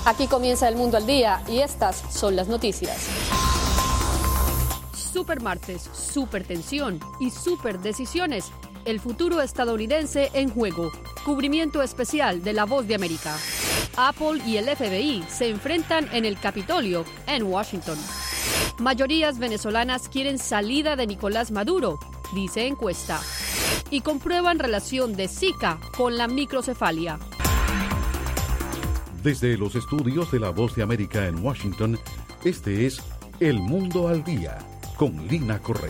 Aquí comienza El Mundo al Día y estas son las noticias. Super martes, super tensión y super decisiones. El futuro estadounidense en juego. Cubrimiento especial de La Voz de América. Apple y el FBI se enfrentan en el Capitolio, en Washington. Mayorías venezolanas quieren salida de Nicolás Maduro, dice encuesta. Y comprueban relación de Zika con la microcefalia. Desde los estudios de La Voz de América en Washington, este es El Mundo al Día, con Lina Correa.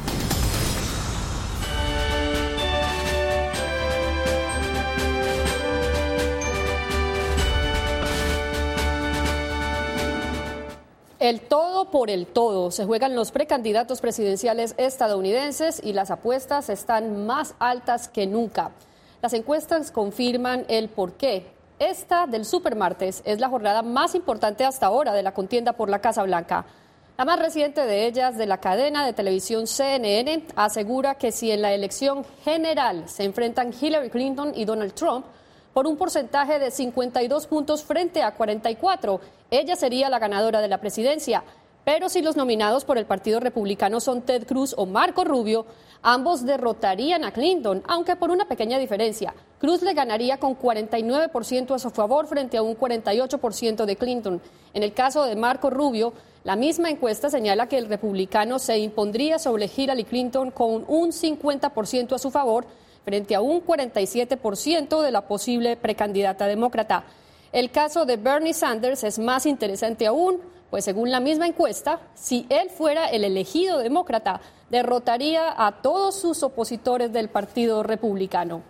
El todo por el todo. Se juegan los precandidatos presidenciales estadounidenses y las apuestas están más altas que nunca. Las encuestas confirman el porqué. Esta del supermartes es la jornada más importante hasta ahora de la contienda por la Casa Blanca. La más reciente de ellas, de la cadena de televisión CNN, asegura que si en la elección general se enfrentan Hillary Clinton y Donald Trump, por un porcentaje de 52 puntos frente a 44, ella sería la ganadora de la presidencia. Pero si los nominados por el Partido Republicano son Ted Cruz o Marco Rubio, ambos derrotarían a Clinton, aunque por una pequeña diferencia. Cruz le ganaría con 49% a su favor frente a un 48% de Clinton. En el caso de Marco Rubio, la misma encuesta señala que el republicano se impondría sobre Hillary Clinton con un 50% a su favor frente a un 47% de la posible precandidata demócrata. El caso de Bernie Sanders es más interesante aún, pues según la misma encuesta, si él fuera el elegido demócrata, derrotaría a todos sus opositores del Partido Republicano.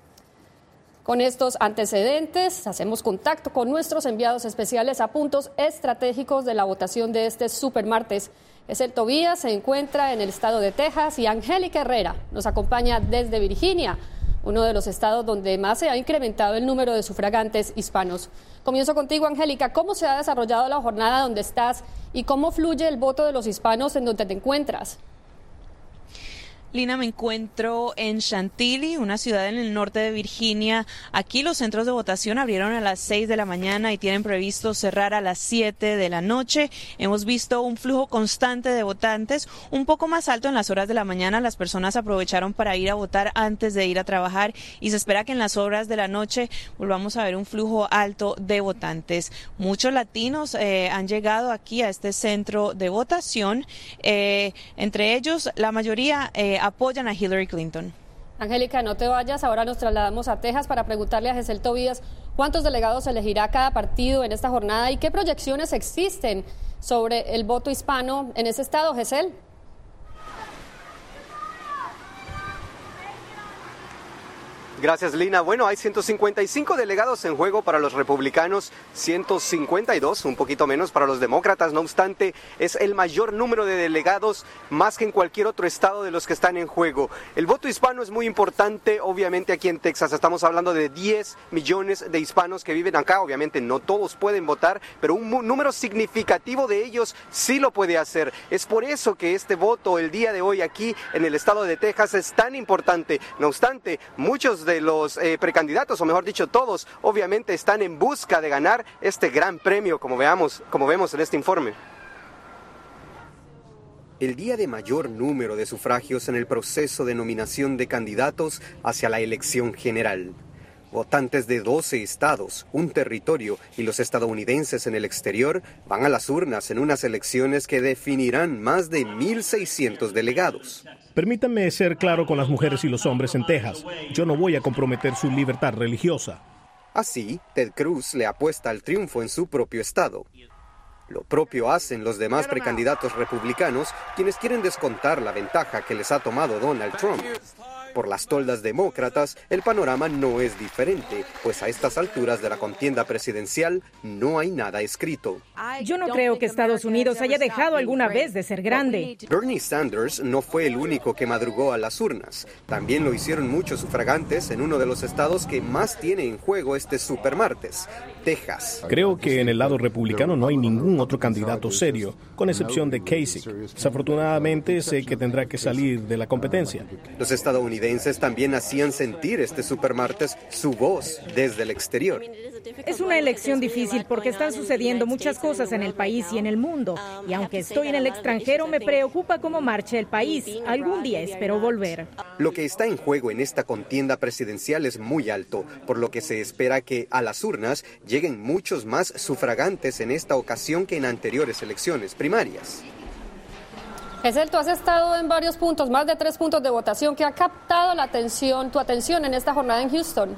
Con estos antecedentes, hacemos contacto con nuestros enviados especiales a puntos estratégicos de la votación de este supermartes. Esel Tobías se encuentra en el estado de Texas y Angélica Herrera nos acompaña desde Virginia, uno de los estados donde más se ha incrementado el número de sufragantes hispanos. Comienzo contigo, Angélica. ¿Cómo se ha desarrollado la jornada donde estás y cómo fluye el voto de los hispanos en donde te encuentras? Lina, me encuentro en Chantilly, una ciudad en el norte de Virginia. Aquí los centros de votación abrieron a las 6 de la mañana y tienen previsto cerrar a las 7 de la noche. Hemos visto un flujo constante de votantes, un poco más alto en las horas de la mañana. Las personas aprovecharon para ir a votar antes de ir a trabajar y se espera que en las horas de la noche volvamos a ver un flujo alto de votantes. Muchos latinos han llegado aquí a este centro de votación. Entre ellos, la mayoría apoyan a Hillary Clinton. Angélica, no te vayas, ahora nos trasladamos a Texas para preguntarle a Gesel Tobías cuántos delegados elegirá cada partido en esta jornada y qué proyecciones existen sobre el voto hispano en ese estado, Gesel. Gracias, Lina. Bueno, hay 155 delegados en juego para los republicanos, 152, un poquito menos para los demócratas. No obstante, es el mayor número de delegados, más que en cualquier otro estado de los que están en juego. El voto hispano es muy importante, obviamente aquí en Texas. Estamos hablando de 10 millones de hispanos que viven acá. Obviamente no todos pueden votar, pero un número significativo de ellos sí lo puede hacer. Es por eso que este voto el día de hoy aquí en el estado de Texas es tan importante. No obstante, muchos de los precandidatos, o mejor dicho todos, obviamente están en busca de ganar este gran premio, como vemos en este informe. El día de mayor número de sufragios en el proceso de nominación de candidatos hacia la elección general. Votantes de 12 estados, un territorio y los estadounidenses en el exterior van a las urnas en unas elecciones que definirán más de 1.600 delegados. Permítanme ser claro con las mujeres y los hombres en Texas. Yo no voy a comprometer su libertad religiosa. Así, Ted Cruz le apuesta al triunfo en su propio estado. Lo propio hacen los demás precandidatos republicanos, quienes quieren descontar la ventaja que les ha tomado Donald Trump. Por las toldas demócratas, el panorama no es diferente, pues a estas alturas de la contienda presidencial no hay nada escrito. Yo no creo que Estados Unidos haya dejado alguna vez de ser grande. Bernie Sanders no fue el único que madrugó a las urnas. También lo hicieron muchos sufragantes en uno de los estados que más tiene en juego este supermartes, Texas. Creo que en el lado republicano no hay ningún otro candidato serio, con excepción de Kasich. Desafortunadamente sé que tendrá que salir de la competencia. Los estadounidenses estadounidenses también hacían sentir este supermartes su voz desde el exterior. Es una elección difícil porque están sucediendo muchas cosas en el país y en el mundo. Y aunque estoy en el extranjero, me preocupa cómo marcha el país. Algún día espero volver. Lo que está en juego en esta contienda presidencial es muy alto, por lo que se espera que a las urnas lleguen muchos más sufragantes en esta ocasión que en anteriores elecciones primarias. Gesell, tú has estado en varios puntos, más de 3 puntos de votación. ¿Qué ha captado tu atención en esta jornada en Houston?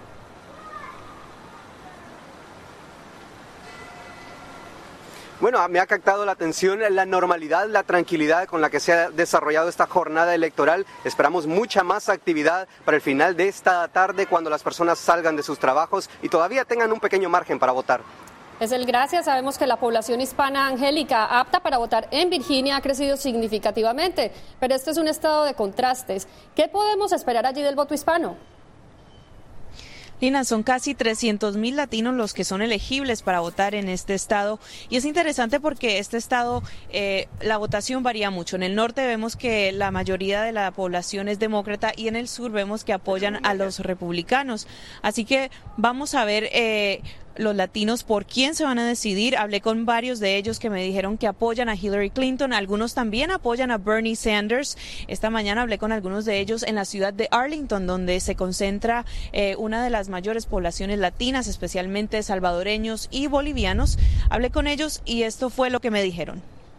Bueno, me ha captado la atención la normalidad, la tranquilidad con la que se ha desarrollado esta jornada electoral. Esperamos mucha más actividad para el final de esta tarde, cuando las personas salgan de sus trabajos y todavía tengan un pequeño margen para votar. Gesell, gracias. Sabemos que la población hispana, Angélica, apta para votar en Virginia ha crecido significativamente, pero este es un estado de contrastes. ¿Qué podemos esperar allí del voto hispano? Lina, son casi 300,000 latinos los que son elegibles para votar en este estado, y es interesante porque este estado, la votación varía mucho. En el norte vemos que la mayoría de la población es demócrata y en el sur vemos que apoyan a los republicanos. Así que vamos a ver los latinos por quién se van a decidir. Hablé con varios de ellos que me dijeron que apoyan a Hillary Clinton, algunos también apoyan a Bernie Sanders. Esta mañana hablé con algunos de ellos en la ciudad de Arlington, donde se concentra una de las mayores poblaciones latinas, especialmente salvadoreños y bolivianos. Hablé con ellos y esto fue lo que me dijeron.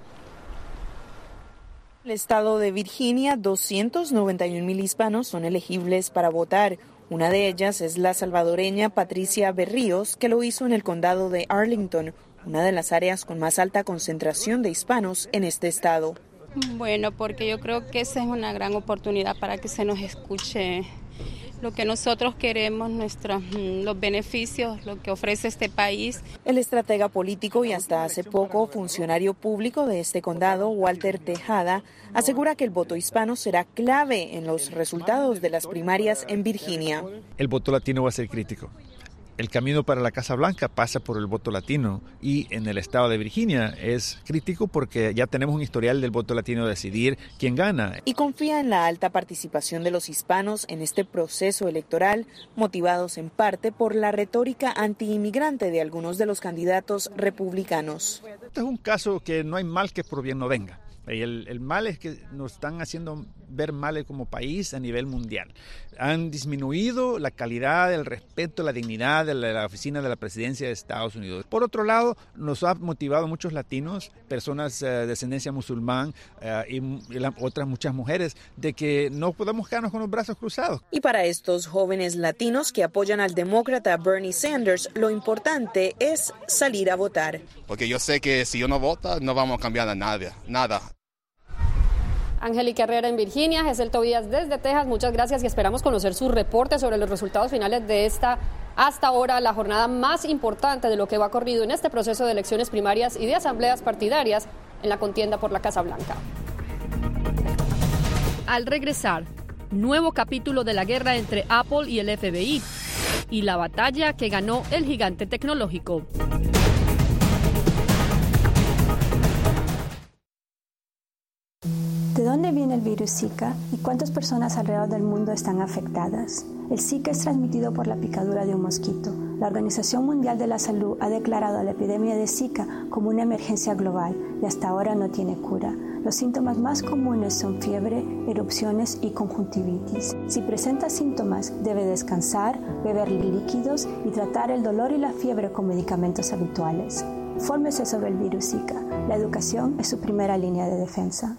El estado de Virginia, 291,000 hispanos son elegibles para votar. Una de ellas es la salvadoreña Patricia Berríos, que lo hizo en el condado de Arlington, una de las áreas con más alta concentración de hispanos en este estado. Bueno, porque yo creo que esa es una gran oportunidad para que se nos escuche lo que nosotros queremos, los beneficios, lo que ofrece este país. El estratega político y hasta hace poco funcionario público de este condado, Walter Tejada, asegura que el voto hispano será clave en los resultados de las primarias en Virginia. El voto latino va a ser crítico. El camino para la Casa Blanca pasa por el voto latino, y en el estado de Virginia es crítico porque ya tenemos un historial del voto latino decidir quién gana. Y confía en la alta participación de los hispanos en este proceso electoral, motivados en parte por la retórica antiinmigrante de algunos de los candidatos republicanos. Este es un caso que no hay mal que por bien no venga. El mal es que nos están haciendo ver mal como país a nivel mundial. Han disminuido la calidad, el respeto, la dignidad de la oficina de la presidencia de Estados Unidos. Por otro lado, nos ha motivado muchos latinos, personas de descendencia musulmán y otras muchas mujeres, de que no podemos quedarnos con los brazos cruzados. Y para estos jóvenes latinos que apoyan al demócrata Bernie Sanders, lo importante es salir a votar. Porque yo sé que si yo no voto, no vamos a cambiar nada. Angélica Herrera en Virginia, Gesell Tobías desde Texas, muchas gracias y esperamos conocer su reporte sobre los resultados finales de esta, hasta ahora, la jornada más importante de lo que va corrido en este proceso de elecciones primarias y de asambleas partidarias en la contienda por la Casa Blanca. Al regresar, nuevo capítulo de la guerra entre Apple y el FBI y la batalla que ganó el gigante tecnológico. ¿De dónde viene el virus Zika y cuántas personas alrededor del mundo están afectadas? El Zika es transmitido por la picadura de un mosquito. La Organización Mundial de la Salud ha declarado la epidemia de Zika como una emergencia global y hasta ahora no tiene cura. Los síntomas más comunes son fiebre, erupciones y conjuntivitis. Si presenta síntomas, debe descansar, beber líquidos y tratar el dolor y la fiebre con medicamentos habituales. Fórmese sobre el virus Zika. La educación es su primera línea de defensa.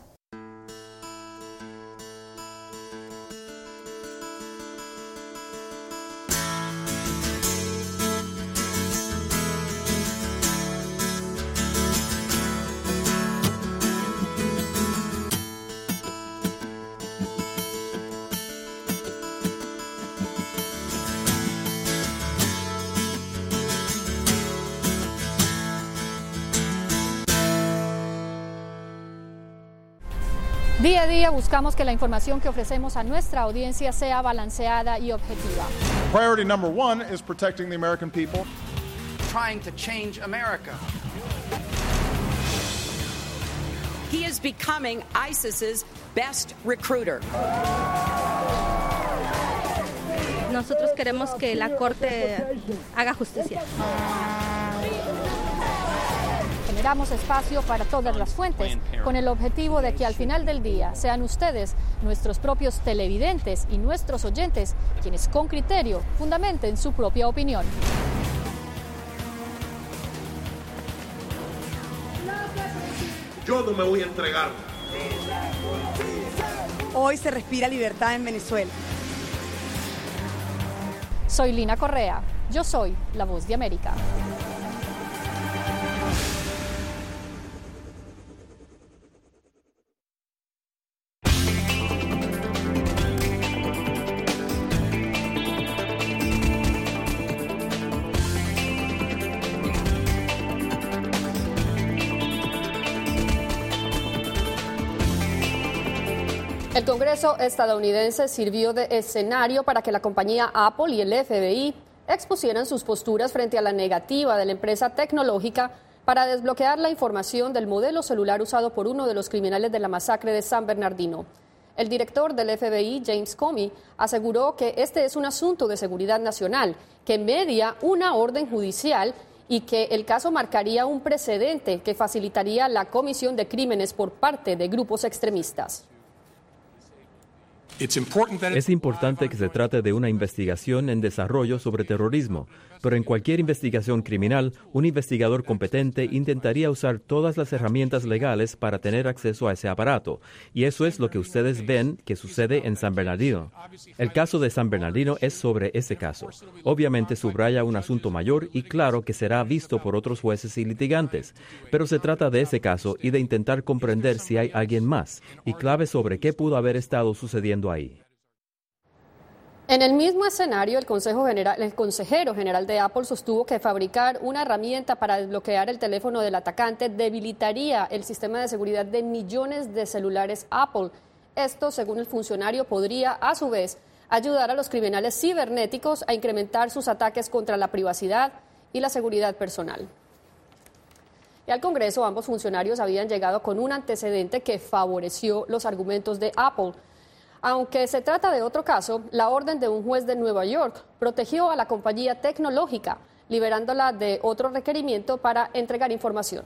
Día a día buscamos que la información que ofrecemos a nuestra audiencia sea balanceada y objetiva. Priority number one is protecting the American people. Trying to change America. He is becoming ISIS's best recruiter. nosotros queremos que la Corte haga justicia. Generamos espacio para todas las fuentes, con el objetivo de que al final del día sean ustedes, nuestros propios televidentes y nuestros oyentes, quienes con criterio fundamenten su propia opinión. Yo no me voy a entregar. Hoy se respira libertad en Venezuela. Soy Lina Correa. Yo soy La Voz de América. El Congreso estadounidense sirvió de escenario para que la compañía Apple y el FBI expusieran sus posturas frente a la negativa de la empresa tecnológica para desbloquear la información del modelo celular usado por uno de los criminales de la masacre de San Bernardino. El director del FBI, James Comey, aseguró que este es un asunto de seguridad nacional, que media una orden judicial y que el caso marcaría un precedente que facilitaría la comisión de crímenes por parte de grupos extremistas. Es importante que se trate de una investigación en desarrollo sobre terrorismo, pero en cualquier investigación criminal, un investigador competente intentaría usar todas las herramientas legales para tener acceso a ese aparato, y eso es lo que ustedes ven que sucede en San Bernardino. El caso de San Bernardino es sobre ese caso. Obviamente subraya un asunto mayor y claro que será visto por otros jueces y litigantes, pero se trata de ese caso y de intentar comprender si hay alguien más, y clave sobre qué pudo haber estado sucediendo ahí. En el mismo escenario, el consejero general de Apple sostuvo que fabricar una herramienta para desbloquear el teléfono del atacante debilitaría el sistema de seguridad de millones de celulares Apple. Esto, según el funcionario, podría, a su vez, ayudar a los criminales cibernéticos a incrementar sus ataques contra la privacidad y la seguridad personal. Y al Congreso, ambos funcionarios habían llegado con un antecedente que favoreció los argumentos de Apple. Aunque se trata de otro caso, la orden de un juez de Nueva York protegió a la compañía tecnológica, liberándola de otro requerimiento para entregar información.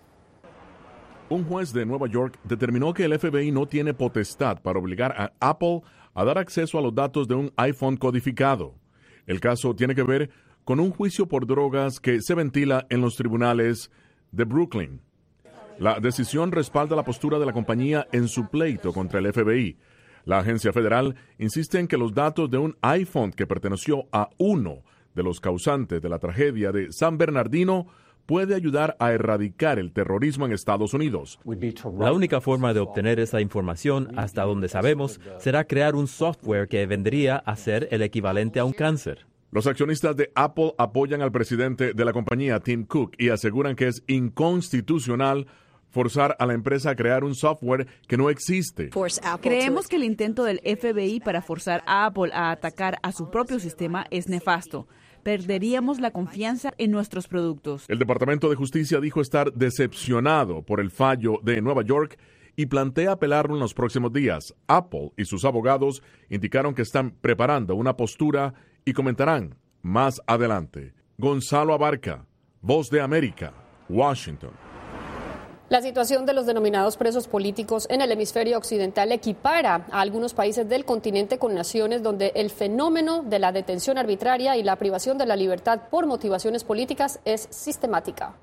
Un juez de Nueva York determinó que el FBI no tiene potestad para obligar a Apple a dar acceso a los datos de un iPhone codificado. El caso tiene que ver con un juicio por drogas que se ventila en los tribunales de Brooklyn. La decisión respalda la postura de la compañía en su pleito contra el FBI. La agencia federal insiste en que los datos de un iPhone que perteneció a uno de los causantes de la tragedia de San Bernardino puede ayudar a erradicar el terrorismo en Estados Unidos. La única forma de obtener esa información, hasta donde sabemos, será crear un software que vendría a ser el equivalente a un cáncer. Los accionistas de Apple apoyan al presidente de la compañía, Tim Cook, y aseguran que es inconstitucional forzar a la empresa a crear un software que no existe. Creemos que el intento del FBI para forzar a Apple a atacar a su propio sistema es nefasto. Perderíamos la confianza en nuestros productos. El Departamento de Justicia dijo estar decepcionado por el fallo de Nueva York y plantea apelarlo en los próximos días. Apple y sus abogados indicaron que están preparando una postura y comentarán más adelante. Gonzalo Abarca, Voz de América, Washington. La situación de los denominados presos políticos en el hemisferio occidental equipara a algunos países del continente con naciones donde el fenómeno de la detención arbitraria y la privación de la libertad por motivaciones políticas es sistemática.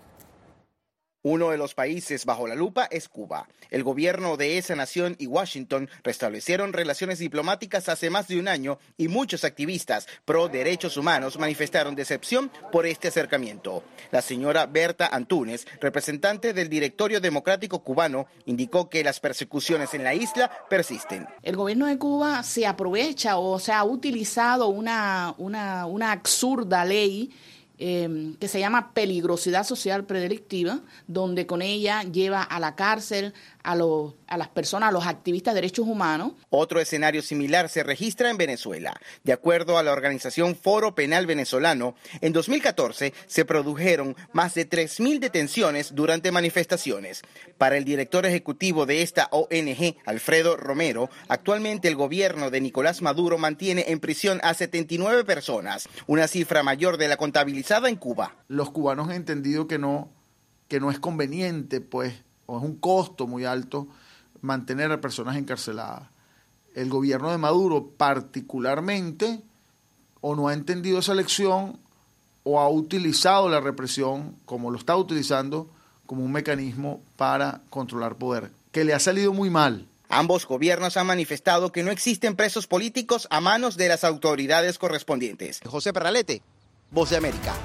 Uno de los países bajo la lupa es Cuba. El gobierno de esa nación y Washington restablecieron relaciones diplomáticas hace más de un año y muchos activistas pro derechos humanos manifestaron decepción por este acercamiento. La señora Berta Antúnez, representante del Directorio Democrático Cubano, indicó que las persecuciones en la isla persisten. El gobierno de Cuba se aprovecha o se ha utilizado una absurda ley que se llama peligrosidad social predelictiva, donde con ella lleva a la cárcel a los las personas, a los activistas de derechos humanos. Otro escenario similar se registra en Venezuela. De acuerdo a la organización Foro Penal Venezolano, en 2014 se produjeron más de 3.000 detenciones durante manifestaciones. Para el director ejecutivo de esta ONG, Alfredo Romero, actualmente el gobierno de Nicolás Maduro mantiene en prisión a 79 personas, una cifra mayor de la contabilizada en Cuba. Los cubanos han entendido que no es conveniente, pues, o es un costo muy alto mantener a personas encarceladas. El gobierno de Maduro particularmente o no ha entendido esa lección o ha utilizado la represión, como lo está utilizando, como un mecanismo para controlar poder, que le ha salido muy mal. Ambos gobiernos han manifestado que no existen presos políticos a manos de las autoridades correspondientes. José Perralete, Voz de América.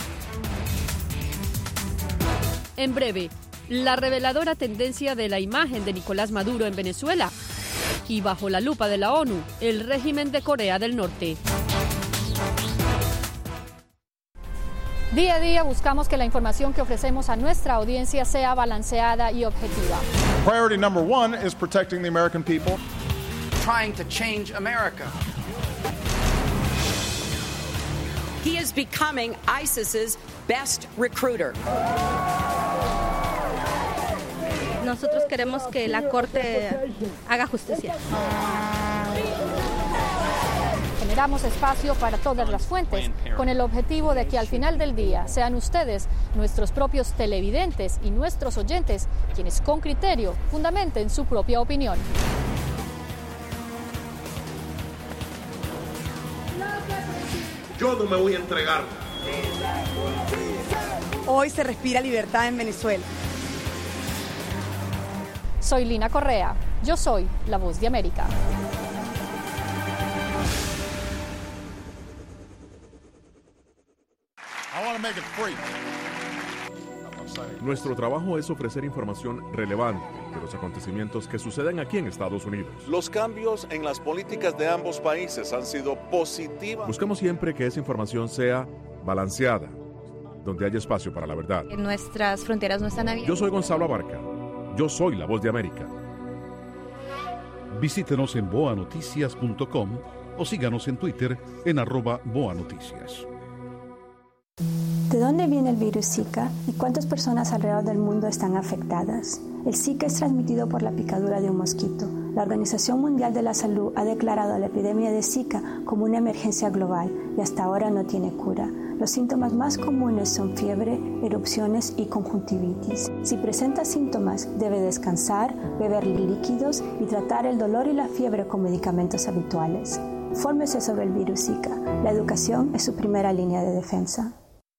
En breve, la reveladora tendencia de la imagen de Nicolás Maduro en Venezuela y bajo la lupa de la ONU, el régimen de Corea del Norte. Día a día buscamos que la información que ofrecemos a nuestra audiencia sea balanceada y objetiva. Priority number one is protecting the American people. Trying to change America. He is becoming ISIS's best recruiter. Nosotros queremos que la Corte haga justicia. Generamos espacio para todas las fuentes, con el objetivo de que al final del día sean ustedes, nuestros propios televidentes y nuestros oyentes, quienes con criterio fundamenten su propia opinión. Yo no me voy a entregar. Hoy se respira libertad en Venezuela. Soy Lina Correa. Yo soy la Voz de América. Nuestro trabajo es ofrecer información relevante de los acontecimientos que suceden aquí en Estados Unidos. Los cambios en las políticas de ambos países han sido positivos. Buscamos siempre que esa información sea balanceada, donde haya espacio para la verdad. Nuestras fronteras no están abiertas. Yo soy Gonzalo Abarca. Yo soy la Voz de América. Visítenos en boanoticias.com o síganos en Twitter en @boanoticias. ¿De dónde viene el virus Zika y cuántas personas alrededor del mundo están afectadas? El Zika es transmitido por la picadura de un mosquito. La Organización Mundial de la Salud ha declarado la epidemia de Zika como una emergencia global y hasta ahora no tiene cura. Los síntomas más comunes son fiebre, erupciones y conjuntivitis. Si presenta síntomas, debe descansar, beber líquidos y tratar el dolor y la fiebre con medicamentos habituales. Fórmese sobre el virus Zika. La educación es su primera línea de defensa.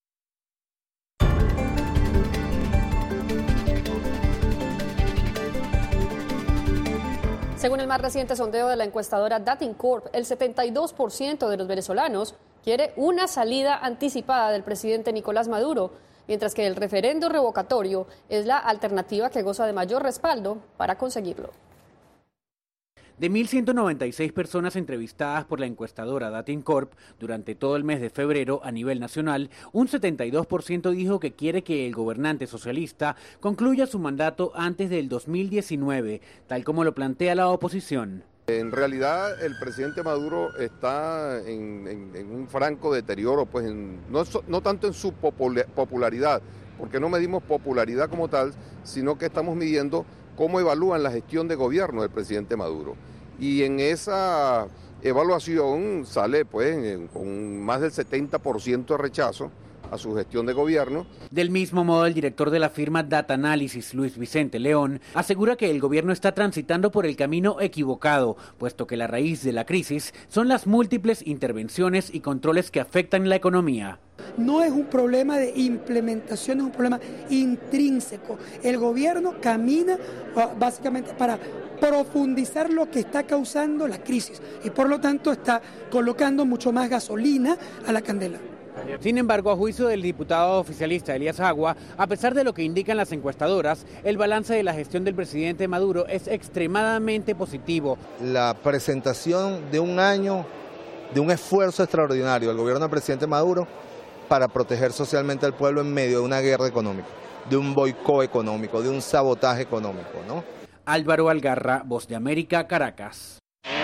Según el más reciente sondeo de la encuestadora Datincorp, el 72% de los venezolanos quiere una salida anticipada del presidente Nicolás Maduro, mientras que el referendo revocatorio es la alternativa que goza de mayor respaldo para conseguirlo. De 1.196 personas entrevistadas por la encuestadora Datincorp durante todo el mes de febrero a nivel nacional, un 72% dijo que quiere que el gobernante socialista concluya su mandato antes del 2019, tal como lo plantea la oposición. En realidad el presidente Maduro está en un franco deterioro, pues no tanto en su popularidad, porque no medimos popularidad como tal, sino que estamos midiendo cómo evalúan la gestión de gobierno del presidente Maduro. Y en esa evaluación sale pues con más del 70% de rechazo a su gestión de gobierno. Del mismo modo, el director de la firma Data Analysis, Luis Vicente León, asegura que el gobierno está transitando por el camino equivocado, puesto que la raíz de la crisis son las múltiples intervenciones y controles que afectan la economía. No es un problema de implementación, es un problema intrínseco. El gobierno camina básicamente para profundizar lo que está causando la crisis y por lo tanto está colocando mucho más gasolina a la candela. Sin embargo, a juicio del diputado oficialista Elías Agua, a pesar de lo que indican las encuestadoras, el balance de la gestión del presidente Maduro es extremadamente positivo. La presentación de un año de un esfuerzo extraordinario del gobierno del presidente Maduro para proteger socialmente al pueblo en medio de una guerra económica, de un boicot económico, de un sabotaje económico, ¿no? Álvaro Algarra, Voz de América, Caracas.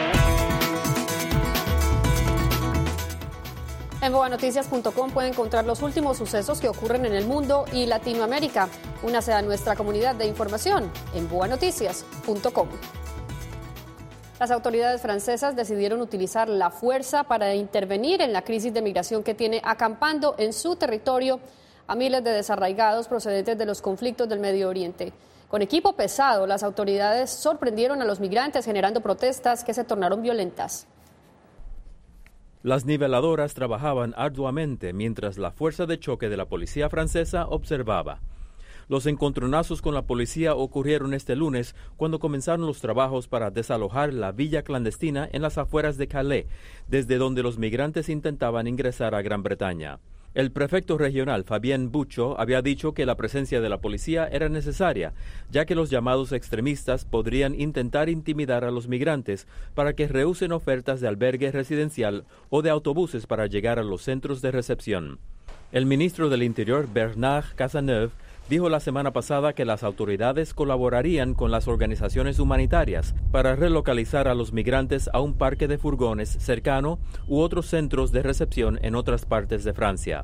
En boanoticias.com puede encontrar los últimos sucesos que ocurren en el mundo y Latinoamérica. Únase a nuestra comunidad de información en boanoticias.com. Las autoridades francesas decidieron utilizar la fuerza para intervenir en la crisis de migración que tiene acampando en su territorio a miles de desarraigados procedentes de los conflictos del Medio Oriente. Con equipo pesado, las autoridades sorprendieron a los migrantes generando protestas que se tornaron violentas. Las niveladoras trabajaban arduamente mientras la fuerza de choque de la policía francesa observaba. Los encontronazos con la policía ocurrieron este lunes cuando comenzaron los trabajos para desalojar la villa clandestina en las afueras de Calais, desde donde los migrantes intentaban ingresar a Gran Bretaña. El prefecto regional, Fabien Bucho, había dicho que la presencia de la policía era necesaria, ya que los llamados extremistas podrían intentar intimidar a los migrantes para que rehúsen ofertas de albergue residencial o de autobuses para llegar a los centros de recepción. El ministro del Interior, Bernard Cazeneuve, dijo la semana pasada que las autoridades colaborarían con las organizaciones humanitarias para relocalizar a los migrantes a un parque de furgones cercano u otros centros de recepción en otras partes de Francia.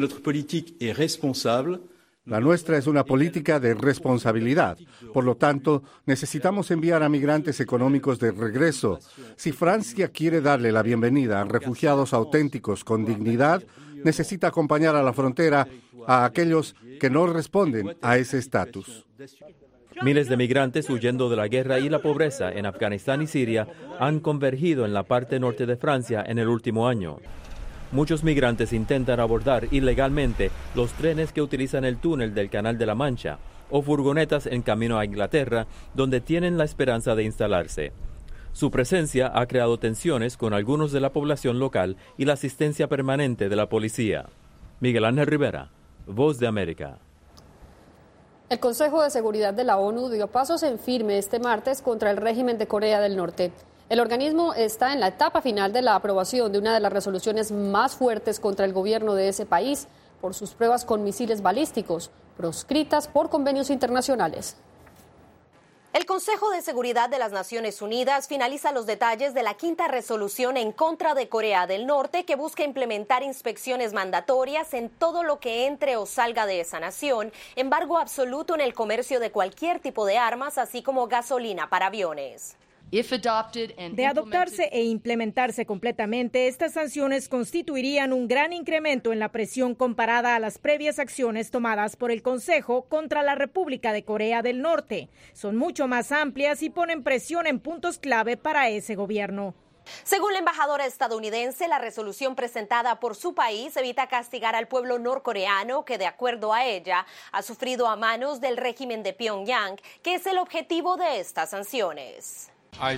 La nuestra es una política de responsabilidad. Por lo tanto, necesitamos enviar a migrantes económicos de regreso. Si Francia quiere darle la bienvenida a refugiados auténticos con dignidad, necesita acompañar a la frontera a aquellos que no responden a ese estatus. Miles de migrantes huyendo de la guerra y la pobreza en Afganistán y Siria han convergido en la parte norte de Francia en el último año. Muchos migrantes intentan abordar ilegalmente los trenes que utilizan el túnel del Canal de la Mancha o furgonetas en camino a Inglaterra, donde tienen la esperanza de instalarse. Su presencia ha creado tensiones con algunos de la población local y la asistencia permanente de la policía. Miguel Ángel Rivera, Voz de América. El Consejo de Seguridad de la ONU dio pasos en firme este martes contra el régimen de Corea del Norte. El organismo está en la etapa final de la aprobación de una de las resoluciones más fuertes contra el gobierno de ese país por sus pruebas con misiles balísticos, proscritas por convenios internacionales. El Consejo de Seguridad de las Naciones Unidas finaliza los detalles de la quinta resolución en contra de Corea del Norte que busca implementar inspecciones mandatorias en todo lo que entre o salga de esa nación, embargo absoluto en el comercio de cualquier tipo de armas, así como gasolina para aviones. De adoptarse e implementarse completamente, estas sanciones constituirían un gran incremento en la presión comparada a las previas acciones tomadas por el Consejo contra la República de Corea del Norte. Son mucho más amplias y ponen presión en puntos clave para ese gobierno. Según la embajadora estadounidense, la resolución presentada por su país evita castigar al pueblo norcoreano que, de acuerdo a ella, ha sufrido a manos del régimen de Pyongyang, que es el objetivo de estas sanciones.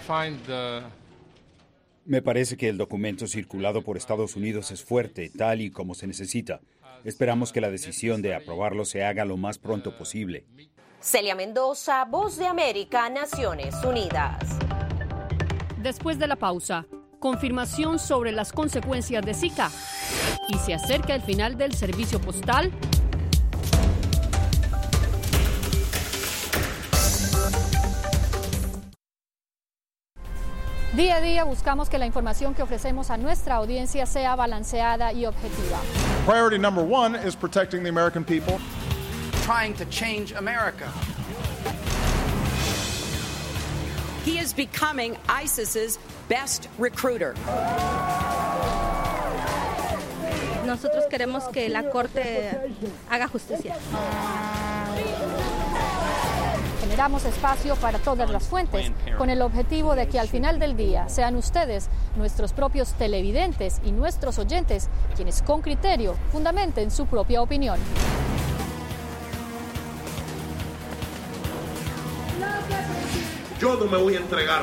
Me parece que el documento circulado por Estados Unidos es fuerte, tal y como se necesita. Esperamos que la decisión de aprobarlo se haga lo más pronto posible. Celia Mendoza, Voz de América, Naciones Unidas. Después de la pausa, confirmación sobre las consecuencias de Zika. ¿Y se acerca el final del servicio postal? Día a día buscamos que la información que ofrecemos a nuestra audiencia sea balanceada y objetiva. Priority number one is protecting the American people. Trying to change America. He is becoming ISIS's best recruiter. Nosotros queremos que la Corte haga justicia. Generamos espacio para todas las fuentes, con el objetivo de que al final del día sean ustedes, nuestros propios televidentes y nuestros oyentes, quienes con criterio fundamenten su propia opinión. Yo no me voy a entregar.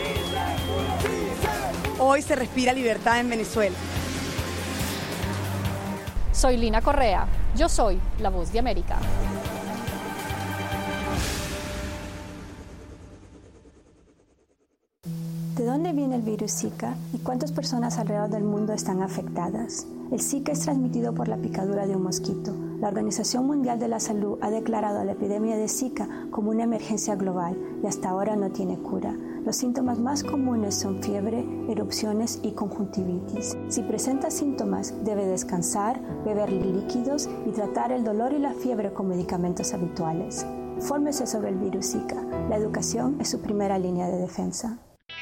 Hoy se respira libertad en Venezuela. Soy Lina Correa. Yo soy la Voz de América. Te dónde viene el virus Zika y cuántas personas alrededor del mundo están afectadas? El Zika es transmitido por la picadura de un mosquito. La Organización Mundial de la Salud ha declarado la epidemia de Zika como una emergencia global y hasta ahora no tiene cura. Los síntomas más comunes son fiebre, erupciones y conjuntivitis. Si presenta síntomas, debe descansar, beber líquidos y tratar el dolor y la fiebre con medicamentos habituales. Fórmese sobre el virus Zika. La educación es su primera línea de defensa.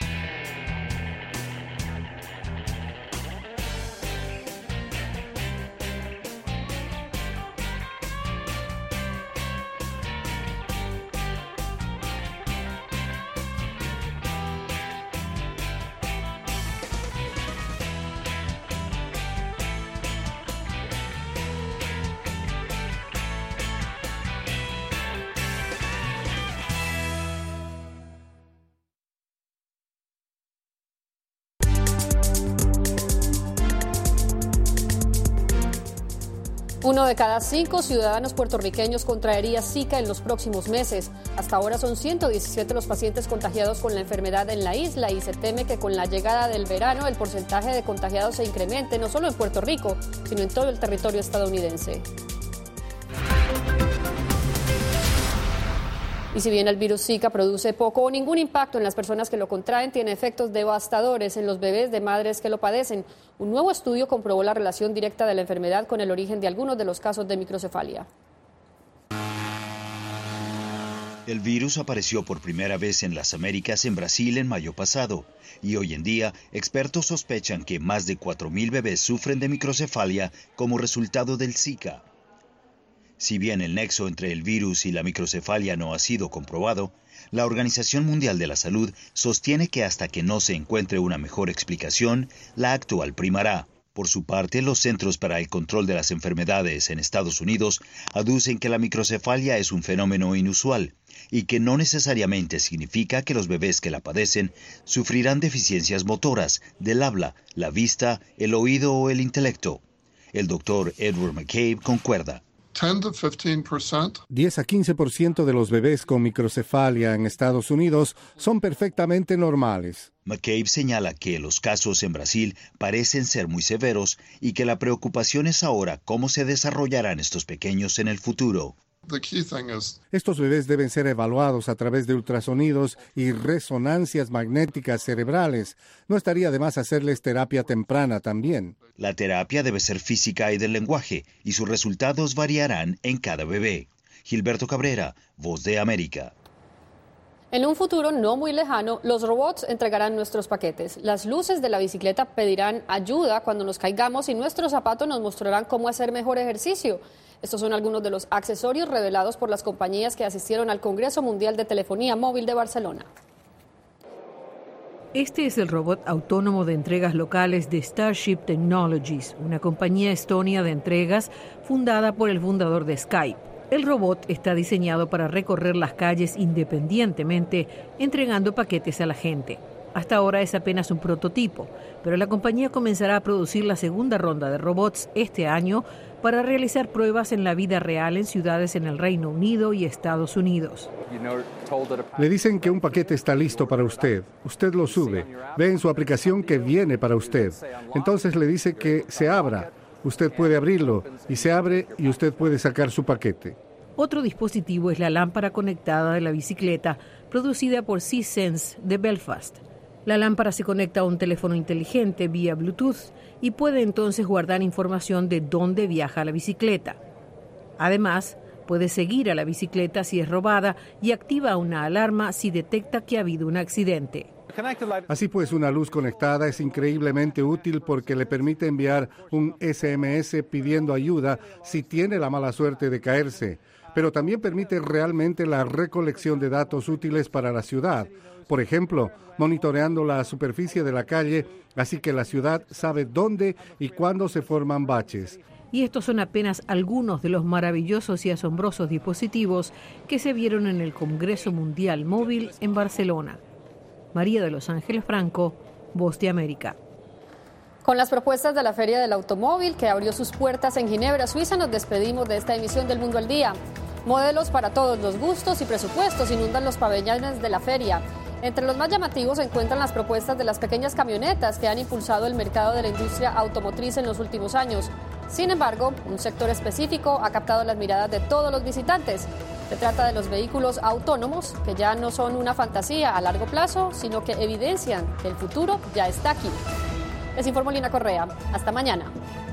Uno de cada 5 ciudadanos puertorriqueños contraería Zika en los próximos meses. Hasta ahora son 117 los pacientes contagiados con la enfermedad en la isla y se teme que con la llegada del verano el porcentaje de contagiados se incremente no solo en Puerto Rico, sino en todo el territorio estadounidense. Y si bien el virus Zika produce poco o ningún impacto en las personas que lo contraen, tiene efectos devastadores en los bebés de madres que lo padecen. Un nuevo estudio comprobó la relación directa de la enfermedad con el origen de algunos de los casos de microcefalia. El virus apareció por primera vez en las Américas en Brasil en mayo pasado y hoy en día expertos sospechan que más de 4.000 bebés sufren de microcefalia como resultado del Zika. Si bien el nexo entre el virus y la microcefalia no ha sido comprobado, la Organización Mundial de la Salud sostiene que hasta que no se encuentre una mejor explicación, la actual primará. Por su parte, los Centros para el Control de las Enfermedades en Estados Unidos aducen que la microcefalia es un fenómeno inusual y que no necesariamente significa que los bebés que la padecen sufrirán deficiencias motoras del habla, la vista, el oído o el intelecto. El doctor Edward McCabe concuerda. 10 a 15% de los bebés con microcefalia en Estados Unidos son perfectamente normales. McCabe señala que los casos en Brasil parecen ser muy severos y que la preocupación es ahora cómo se desarrollarán estos pequeños en el futuro. Estos bebés deben ser evaluados a través de ultrasonidos y resonancias magnéticas cerebrales. No estaría de más hacerles terapia temprana también. La terapia debe ser física y del lenguaje, y sus resultados variarán en cada bebé. Gilberto Cabrera, Voz de América. En un futuro no muy lejano, los robots entregarán nuestros paquetes. Las luces de la bicicleta pedirán ayuda cuando nos caigamos y nuestros zapatos nos mostrarán cómo hacer mejor ejercicio. Estos son algunos de los accesorios revelados por las compañías que asistieron al Congreso Mundial de Telefonía Móvil de Barcelona. Este es el robot autónomo de entregas locales de Starship Technologies, una compañía estonia de entregas fundada por el fundador de Skype. El robot está diseñado para recorrer las calles independientemente, entregando paquetes a la gente. Hasta ahora es apenas un prototipo, pero la compañía comenzará a producir la segunda ronda de robots este año para realizar pruebas en la vida real en ciudades en el Reino Unido y Estados Unidos. Le dicen que un paquete está listo para usted. Usted lo sube. Ve en su aplicación que viene para usted. Entonces le dice que se abra. Usted puede abrirlo y se abre y usted puede sacar su paquete. Otro dispositivo es la lámpara conectada de la bicicleta, producida por C-Sense de Belfast. La lámpara se conecta a un teléfono inteligente vía Bluetooth y puede entonces guardar información de dónde viaja la bicicleta. Además, puede seguir a la bicicleta si es robada y activa una alarma si detecta que ha habido un accidente. Así pues, una luz conectada es increíblemente útil porque le permite enviar un SMS pidiendo ayuda si tiene la mala suerte de caerse, pero también permite realmente la recolección de datos útiles para la ciudad. Por ejemplo, monitoreando la superficie de la calle, así que la ciudad sabe dónde y cuándo se forman baches. Y estos son apenas algunos de los maravillosos y asombrosos dispositivos que se vieron en el Congreso Mundial Móvil en Barcelona. María de Los Ángeles Franco, Voz de América. Con las propuestas de la Feria del Automóvil, que abrió sus puertas en Ginebra, Suiza, nos despedimos de esta emisión del Mundo al Día. Modelos para todos los gustos y presupuestos inundan los pabellones de la feria. Entre los más llamativos se encuentran las propuestas de las pequeñas camionetas que han impulsado el mercado de la industria automotriz en los últimos años. Sin embargo, un sector específico ha captado las miradas de todos los visitantes. Se trata de los vehículos autónomos, que ya no son una fantasía a largo plazo, sino que evidencian que el futuro ya está aquí. Les informó Lina Correa. Hasta mañana.